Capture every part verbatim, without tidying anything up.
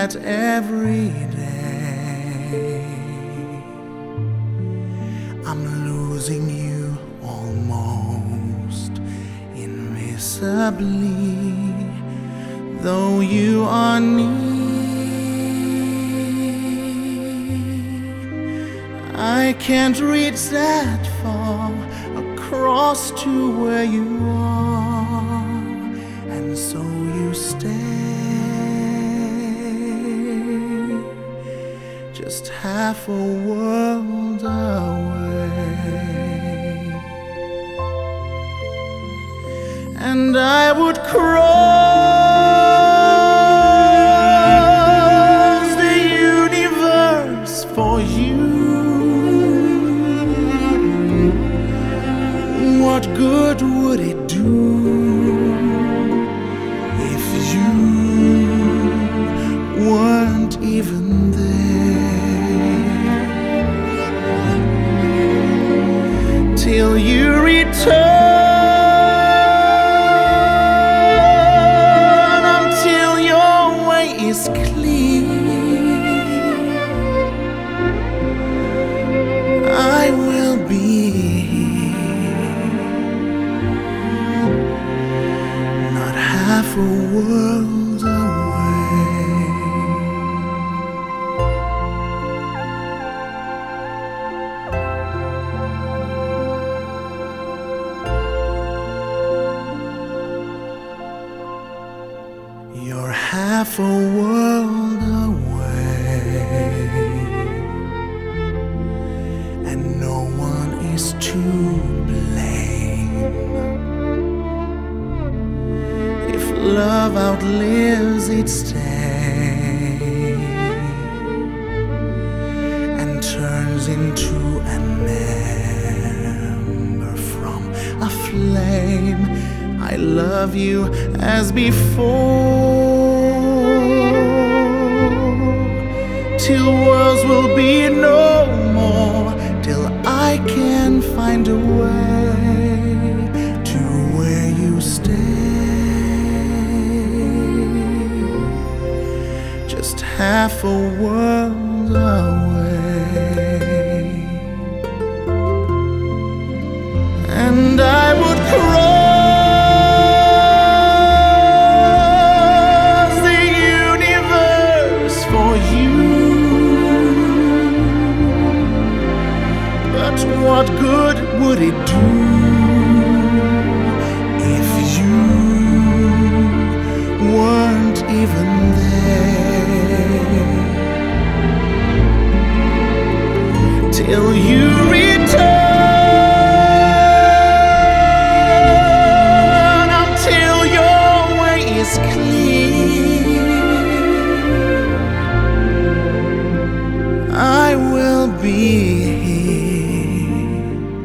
that every day I'm losing you almost invisibly, though you are near. I can't reach that far across to where you are, and so you stay just half a world away. And I would cross the universe for you. What good would it do if you weren't even there? Till you return, until your way is clear, I will be half a world away. You're half a world away, and no one is to blame. Love outlives its day and turns into an ember from a flame. I love you as before, till worlds will be no more, till I can find a way to where you stay. Just half a world away, and I would cross the universe for you. But what good would it do if you weren't even there? Till you return, until your way is clear, I will be here,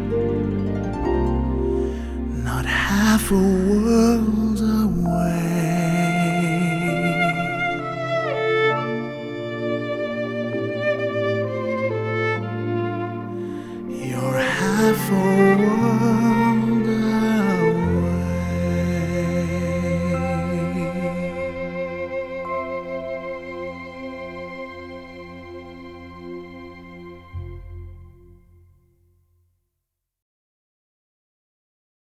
not half a world away. You're half a